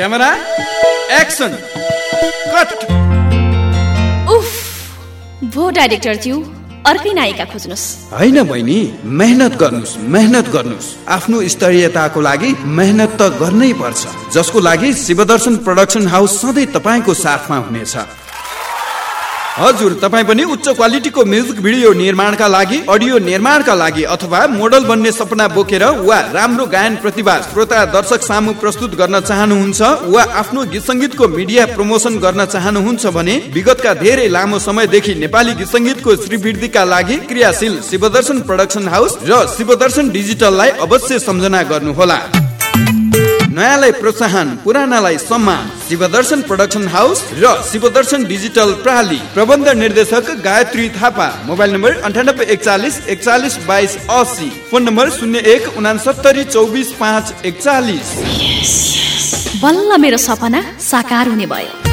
Camera action cut. उफ भो director ज्यू अर्कै नायिका खोज्नुस्। हैन बहिनी, मेहनत गर्नुस्। आफ्नो स्तरीयताको लागि मेहनत त गर्नै पर्छ, जसको लागि शिवदर्शन प्रोडक्सन हाउस सधैँ तपाईको साथमा हुनेछ। हजुर, तपाईँ पनि उच्च क्वालिटीको म्युजिक भिडियो निर्माणका लागि, अडियो निर्माणका लागि अथवा मोडल बन्ने सपना बोकेर वा राम्रो गायन प्रतिभा श्रोता दर्शक सामु प्रस्तुत गर्न चाहनुहुन्छ वा आफ्नो गीत संगीतको मिडिया प्रमोसन गर्न चाहनुहुन्छ भने विगतका धेरै लामो समयदेखि नेपाली गीत संगीतको श्रीवृद्धिका लागि क्रियाशील शिवदर्शन प्रोडक्सन हाउस र शिवदर्शन डिजिटललाई अवश्य सम्झना गर्नुहोला। नयाँलाई प्रोत्साहन, पुरानालाई सम्मान। शिवदर्शन प्रोडक्सन हाउस र शिवदर्शन डिजिटल प्राली। प्रबन्ध निर्देशक Gayatri Thapa. Mobile number 98 41 41 22 80। Phone number 01 69 24 5 41। बल्ल मेरो सपना साकार हुने भयो।